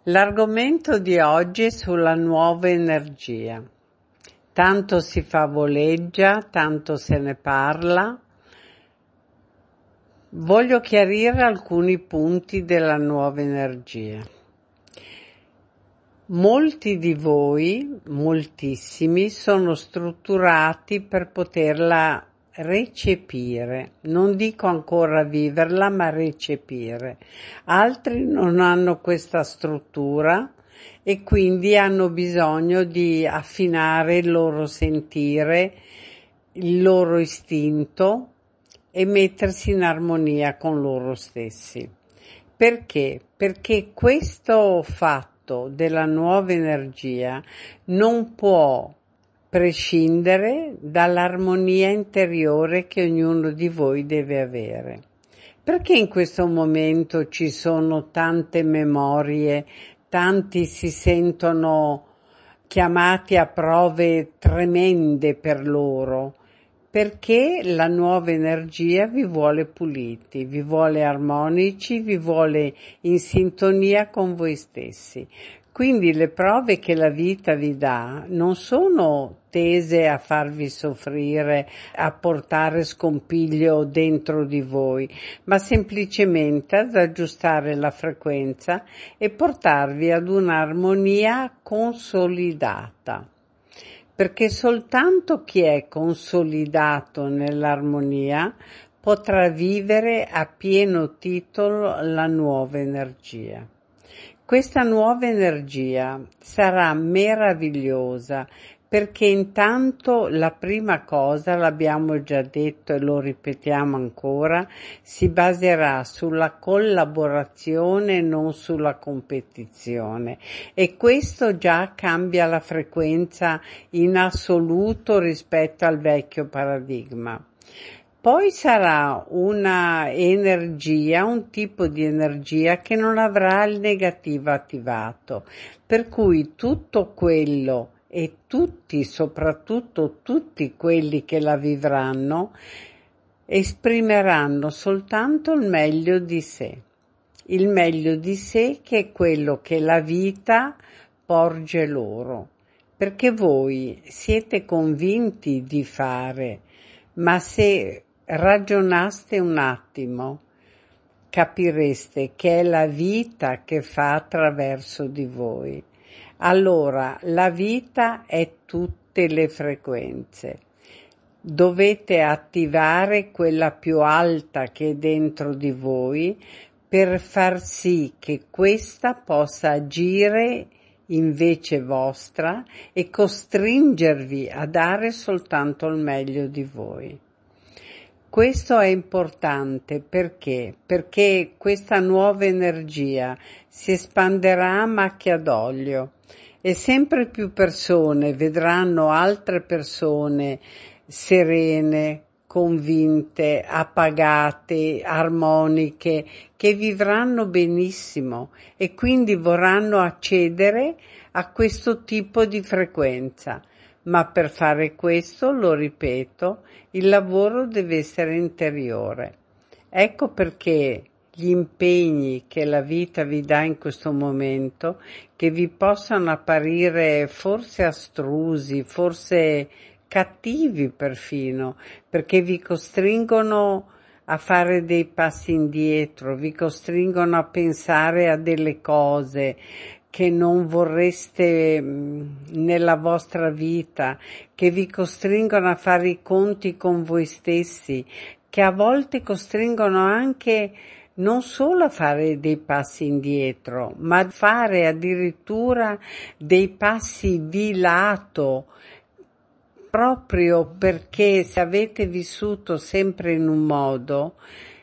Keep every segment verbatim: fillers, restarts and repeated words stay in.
L'argomento di oggi è sulla nuova energia. Tanto si favoleggia, tanto se ne parla. Voglio chiarire alcuni punti della nuova energia. Molti di voi, moltissimi, sono strutturati per poterla recepire, non dico ancora viverla, ma recepire. Altri non hanno questa struttura e quindi hanno bisogno di affinare il loro sentire, il loro istinto e mettersi in armonia con loro stessi. Perché? Perché questo fatto della nuova energia non può prescindere dall'armonia interiore che ognuno di voi deve avere. Perché in questo momento ci sono tante memorie, tanti si sentono chiamati a prove tremende per loro? Perché la nuova energia vi vuole puliti, vi vuole armonici, vi vuole in sintonia con voi stessi. Quindi le prove che la vita vi dà non sono tese a farvi soffrire, a portare scompiglio dentro di voi, ma semplicemente ad aggiustare la frequenza e portarvi ad un'armonia consolidata. Perché soltanto chi è consolidato nell'armonia potrà vivere a pieno titolo la nuova energia. Questa nuova energia sarà meravigliosa perché intanto la prima cosa, l'abbiamo già detto e lo ripetiamo ancora, si baserà sulla collaborazione e non sulla competizione e questo già cambia la frequenza in assoluto rispetto al vecchio paradigma. Poi sarà una energia, un tipo di energia che non avrà il negativo attivato, per cui tutto quello e tutti, soprattutto tutti quelli che la vivranno, esprimeranno soltanto il meglio di sé. Il meglio di sé che è quello che la vita porge loro, perché voi siete convinti di fare, ma se ragionaste un attimo, capireste che è la vita che fa attraverso di voi. Allora, la vita è tutte le frequenze. Dovete attivare quella più alta che è dentro di voi per far sì che questa possa agire invece vostra e costringervi a dare soltanto il meglio di voi. Questo è importante perché? Perché questa nuova energia si espanderà a macchia d'olio e sempre più persone vedranno altre persone serene, convinte, appagate, armoniche, che vivranno benissimo e quindi vorranno accedere a questo tipo di frequenza. Ma per fare questo, lo ripeto, il lavoro deve essere interiore. Ecco perché gli impegni che la vita vi dà in questo momento, che vi possano apparire forse astrusi, forse cattivi perfino, perché vi costringono a fare dei passi indietro, vi costringono a pensare a delle cose che non vorreste nella vostra vita, che vi costringono a fare i conti con voi stessi, che a volte costringono anche non solo a fare dei passi indietro, ma a fare addirittura dei passi di lato, proprio perché se avete vissuto sempre in un modo,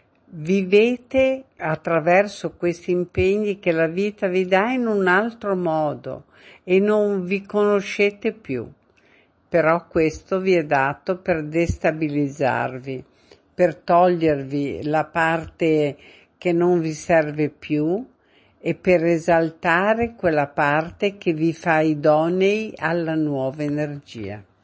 vivete attraverso questi impegni che la vita vi dà in un altro modo e non vi conoscete più. Però questo vi è dato per destabilizzarvi, per togliervi la parte che non vi serve più e per esaltare quella parte che vi fa idonei alla nuova energia.